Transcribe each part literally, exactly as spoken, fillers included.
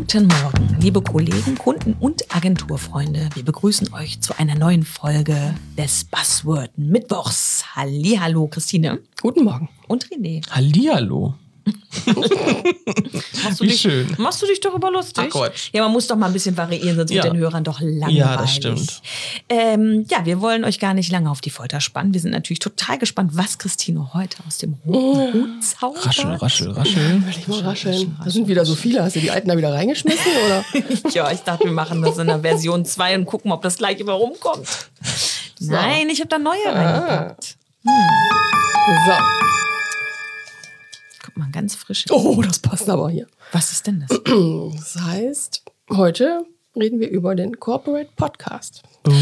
Guten Morgen, liebe Kollegen, Kunden und Agenturfreunde. Wir begrüßen euch zu einer neuen Folge des Buzzword Mittwochs. Hallihallo, Christine. Guten Morgen. Und René. Hallihallo. machst du Wie dich, schön. Machst du dich darüber lustig? Ach Quatsch. Ja, man muss doch mal ein bisschen variieren, sonst Ja. wird den Hörern doch langweilig. Ja, das stimmt. Ähm, ja, wir wollen euch gar nicht lange auf die Folter spannen. Wir sind natürlich total gespannt, was Christine heute aus dem roten Hut zaubert. Raschel, raschel, raschel. Will ich mal rascheln. Da sind wieder so viele. Hast du die alten da wieder reingeschmissen? Oder? Ja, ich dachte, wir machen das in der Version zwei und gucken, ob das gleich immer rumkommt. So. Nein, ich habe da neue reingepackt. So. Guck mal, ganz frisch. Oh, das passt aber hier. Was ist denn das? Das heißt, heute reden wir über den Corporate Podcast.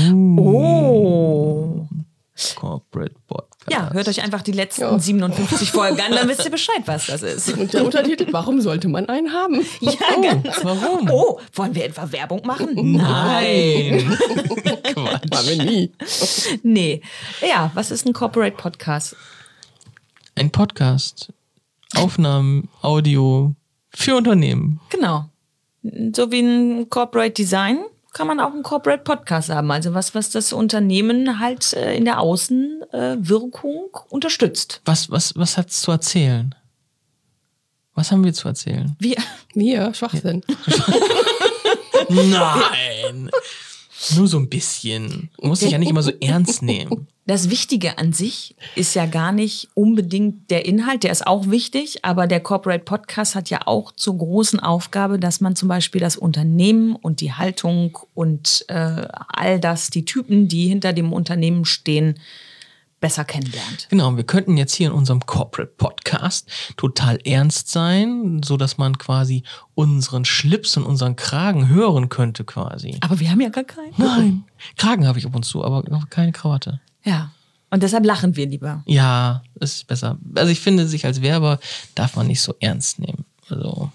Oh. Corporate Podcast. Ja, hört euch einfach die letzten Ja. siebenundfünfzig Folgen an, dann wisst ihr Bescheid, was das ist. Und der Untertitel, warum sollte man einen haben? Ja, ganz. Warum? Oh, wollen wir etwa Werbung machen? Nein. Machen wir nie. Nee. Ja, was ist ein Corporate Podcast? Ein Podcast. Aufnahmen, Audio für Unternehmen. Genau. So wie ein Corporate Design kann man auch einen Corporate Podcast haben. Also was, was das Unternehmen halt äh, in der Außenwirkung äh, unterstützt. Was, was, was hat's zu erzählen? Was haben wir zu erzählen? Wir, Wir, Schwachsinn. Nein. Nur so ein bisschen. Man muss sich ja nicht immer so ernst nehmen. das Wichtige an sich ist ja gar nicht unbedingt der Inhalt, der ist auch wichtig, aber der Corporate Podcast hat ja auch zur großen Aufgabe, dass man zum Beispiel das Unternehmen und die Haltung und äh, all das, die Typen, die hinter dem Unternehmen stehen, besser kennenlernt. Genau, wir könnten jetzt hier in unserem Corporate Podcast total ernst sein, so dass man quasi unseren Schlips und unseren Kragen hören könnte quasi. Aber wir haben ja gar keinen. Nein, Kragen habe ich ab und zu, aber keine Krawatte. Ja, und deshalb lachen wir lieber. Ja, ist besser. Also ich finde, sich als Werber darf man nicht so ernst nehmen. Also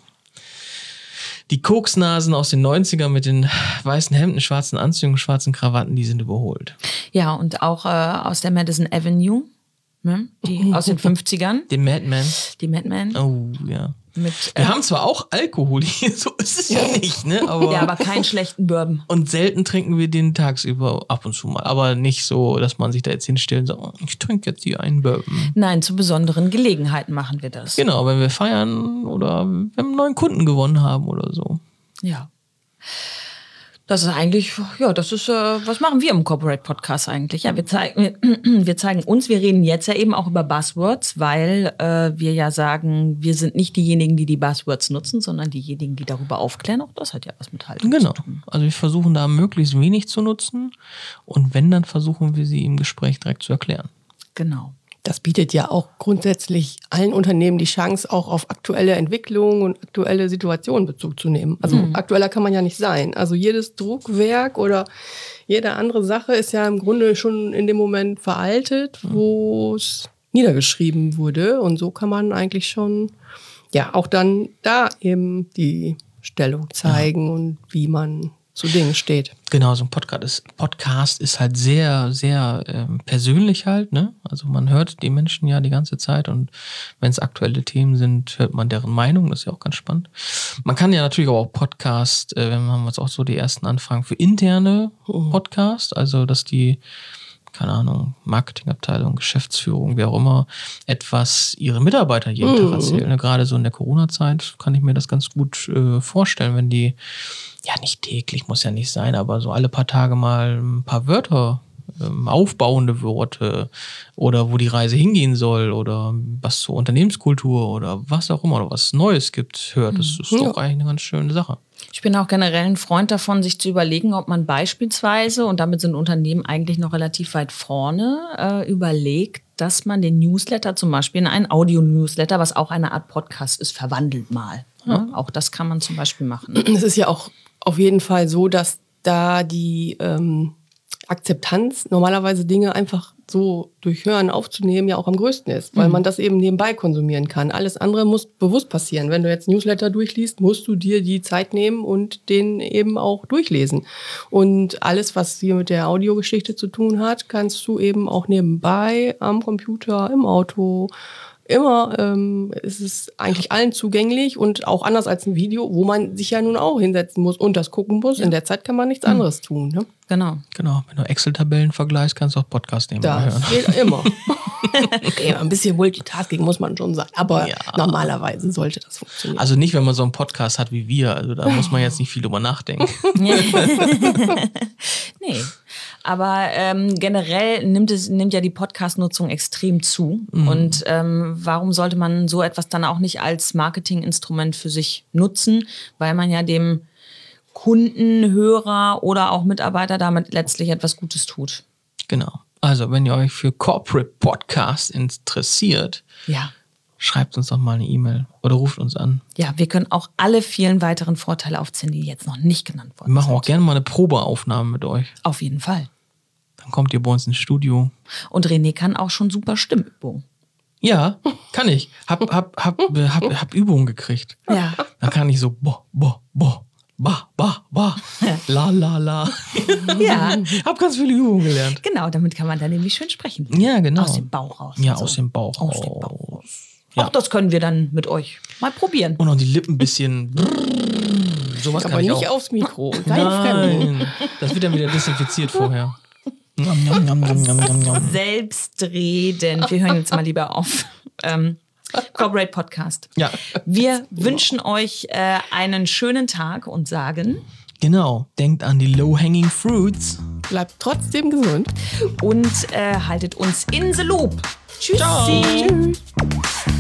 die Koksnasen aus den neunzigern mit den weißen Hemden, schwarzen Anzügen, schwarzen Krawatten, die sind überholt. Ja, und auch äh, aus der Madison Avenue, ne? Die aus den fünfzigern, Den Madman. die Madman. Oh, ja. Mit, Wir äh, haben zwar auch Alkohol hier, so ist es ja nicht, ne? Aber ja, aber keinen schlechten Bourbon. und selten trinken wir den tagsüber ab und zu mal. Aber nicht so, dass man sich da jetzt hinstellt und sagt, oh, ich trinke jetzt hier einen Bourbon. Nein, zu besonderen Gelegenheiten machen wir das. Genau, wenn wir feiern oder wenn wir einen neuen Kunden gewonnen haben oder so. Ja. Das ist eigentlich, ja, das ist, äh, was machen wir im Corporate Podcast eigentlich? Ja, wir zeigen, wir zeigen uns, wir reden jetzt ja eben auch über Buzzwords, weil äh, wir ja sagen, wir sind nicht diejenigen, die die Buzzwords nutzen, sondern diejenigen, die darüber aufklären. Auch das hat ja was mit Haltung Genau. zu tun. Also wir versuchen da möglichst wenig zu nutzen und wenn, dann versuchen wir sie im Gespräch direkt zu erklären. Genau. Das bietet ja auch grundsätzlich allen Unternehmen die Chance, auch auf aktuelle Entwicklungen und aktuelle Situationen Bezug zu nehmen. Also Mhm. aktueller kann man ja nicht sein. Also jedes Druckwerk oder jede andere Sache ist ja im Grunde schon in dem Moment veraltet, wo es niedergeschrieben wurde. Und so kann man eigentlich schon, ja, auch dann da eben die Stellung zeigen und wie man zu Dingen steht. Genau, so ein Podcast ist, Podcast ist halt sehr, sehr ähm, persönlich halt, ne? Also man hört die Menschen ja die ganze Zeit und wenn es aktuelle Themen sind, hört man deren Meinung, das ist ja auch ganz spannend. Man kann ja natürlich auch Podcast, äh, wir haben jetzt auch so die ersten Anfragen für interne Podcast, also dass die, keine Ahnung, Marketingabteilung, Geschäftsführung, wer auch immer, etwas ihre Mitarbeiter jeden Tag erzählen. Ne? Gerade so in der Corona-Zeit kann ich mir das ganz gut äh, vorstellen, wenn die ja nicht täglich, muss ja nicht sein, aber so alle paar Tage mal ein paar Wörter, ähm, aufbauende Worte oder wo die Reise hingehen soll oder was zur Unternehmenskultur oder was auch immer oder was Neues gibt, hört. Das ist Ja. doch eigentlich eine ganz schöne Sache. Ich bin auch generell ein Freund davon, sich zu überlegen, ob man beispielsweise, und damit sind Unternehmen eigentlich noch relativ weit vorne, äh, überlegt, dass man den Newsletter zum Beispiel in einen Audio-Newsletter, was auch eine Art Podcast ist, verwandelt mal. Ne? Auch das kann man zum Beispiel machen. Es ist ja auch auf jeden Fall so, dass da die ähm, Akzeptanz, normalerweise Dinge einfach so durch Hören aufzunehmen, ja auch am größten ist, weil Mhm. man das eben nebenbei konsumieren kann. Alles andere muss bewusst passieren. Wenn du jetzt Newsletter durchliest, musst du dir die Zeit nehmen und den eben auch durchlesen. Und alles, was hier mit der Audiogeschichte zu tun hat, kannst du eben auch nebenbei am Computer, im Auto, immer ähm, ist es eigentlich allen zugänglich und auch anders als ein Video, wo man sich ja nun auch hinsetzen muss und das gucken muss. Ja. In der Zeit kann man nichts mhm. anderes tun. Ne? Genau. Genau. Wenn du Excel-Tabellen vergleichst, kannst du auch Podcast nehmen. Das geht immer. Okay, ein bisschen Multitasking muss man schon sein, aber ja. normalerweise sollte das funktionieren. Also nicht, wenn man so einen Podcast hat wie wir. Also da muss man jetzt nicht viel drüber nachdenken. Nee. Aber ähm, generell nimmt es nimmt ja die Podcast-Nutzung extrem zu. Mhm. Und ähm, warum sollte man so etwas dann auch nicht als Marketinginstrument für sich nutzen? Weil man ja dem Kunden, Hörer oder auch Mitarbeiter damit letztlich etwas Gutes tut. Genau. Also, wenn ihr euch für Corporate Podcasts interessiert, ja. schreibt uns doch mal eine E-Mail oder ruft uns an. Ja, wir können auch alle vielen weiteren Vorteile aufzählen, die jetzt noch nicht genannt wurden. Wir machen auch gerne mal eine Probeaufnahme mit euch. Auf jeden Fall. Dann kommt ihr bei uns ins Studio. Und René kann auch schon super Stimmübungen. Ja, kann ich. Hab, hab, hab, hab, hab Übungen gekriegt. Ja. Dann kann ich so bo, bo, bo. Ba, ba, ba, la, la, la. Ja. Hab ganz viele Übungen gelernt. Genau, damit kann man dann nämlich schön sprechen. Ja, genau. Aus dem Bauch raus. Ja, also. aus dem Bauch aus. Aus dem Bauch raus. Ja. Auch das können wir dann mit euch mal probieren. Und auch die Lippen ein bisschen. Sowas aber kann ich nicht auch. Aufs Mikro. Kein Fremden. Das wird dann wieder desinfiziert vorher. Selbstredend. Wir hören jetzt mal lieber auf. Ähm, Corporate Podcast. Ja. Wir wünschen euch äh, einen schönen Tag und sagen... Genau. Denkt an die low-hanging fruits. Bleibt trotzdem gesund. Und äh, haltet uns in the loop. Tschüssi. Ciao. Tschüss.